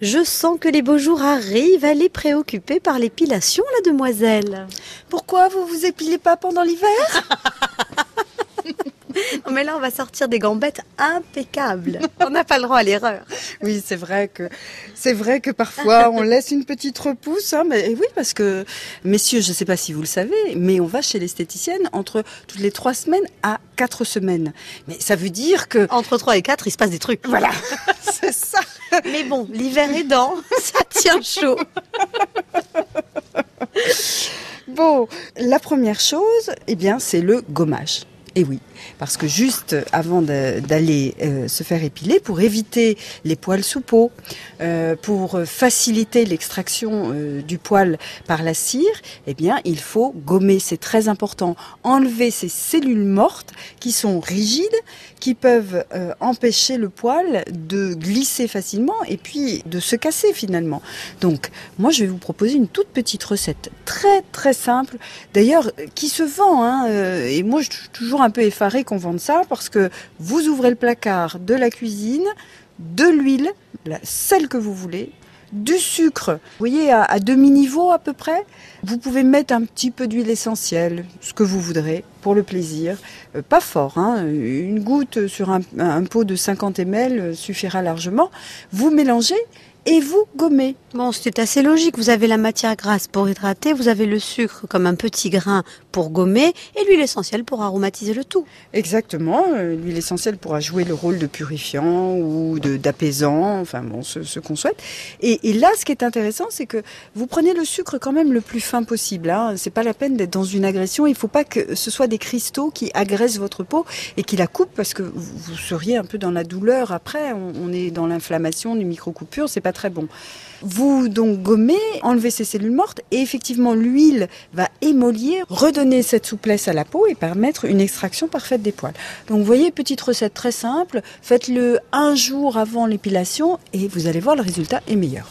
Je sens que les beaux jours arrivent. Elle est préoccupée par l'épilation, la demoiselle. Pourquoi vous vous épilez pas pendant l'hiver? Non, mais là, on va sortir des gambettes impeccables. On n'a pas le droit à l'erreur. Oui, c'est vrai que parfois on laisse une petite repousse, hein, mais oui, parce que, messieurs, je ne sais pas si vous le savez, mais on va chez l'esthéticienne entre toutes les 3 semaines à 4 semaines. Mais ça veut dire que... Entre 3 et 4, il se passe des trucs. Voilà, c'est ça. Mais bon, l'hiver aidant, ça tient chaud. Bon, la première chose, eh bien, c'est le gommage. Et oui, parce que juste avant d'aller se faire épiler, pour éviter les poils sous peau, pour faciliter l'extraction du poil par la cire, eh bien, il faut gommer. C'est très important. Enlever ces cellules mortes qui sont rigides, qui peuvent empêcher le poil de glisser facilement et puis de se casser finalement. Donc, moi, je vais vous proposer une toute petite recette très très simple, d'ailleurs qui se vend, hein, et moi je suis toujours un peu effarée qu'on vende ça parce que vous ouvrez le placard de la cuisine, de l'huile, celle que vous voulez, du sucre, vous voyez, à demi-niveau à peu près. Vous pouvez mettre un petit peu d'huile essentielle, ce que vous voudrez, pour le plaisir. Pas fort, hein, une goutte sur un pot de 50 ml suffira largement. Vous mélangez et vous gommez. Bon, c'est assez logique. Vous avez la matière grasse pour hydrater, vous avez le sucre comme un petit grain pour gommer et l'huile essentielle pour aromatiser le tout. Exactement. L'huile essentielle pourra jouer le rôle de purifiant ou d'apaisant, enfin bon, ce qu'on souhaite. Et là, ce qui est intéressant, c'est que vous prenez le sucre quand même le plus fin possible. Hein. C'est pas la peine d'être dans une agression. Il faut pas que ce soit des cristaux qui agressent votre peau et qui la coupent parce que vous seriez un peu dans la douleur après. On est dans l'inflammation du micro-coupure, c'est pas très bon. Vous donc gommez, enlevez ces cellules mortes et effectivement l'huile va émollir, redonner cette souplesse à la peau et permettre une extraction parfaite des poils. Donc vous voyez, petite recette très simple, faites-le un jour avant l'épilation et vous allez voir le résultat est meilleur.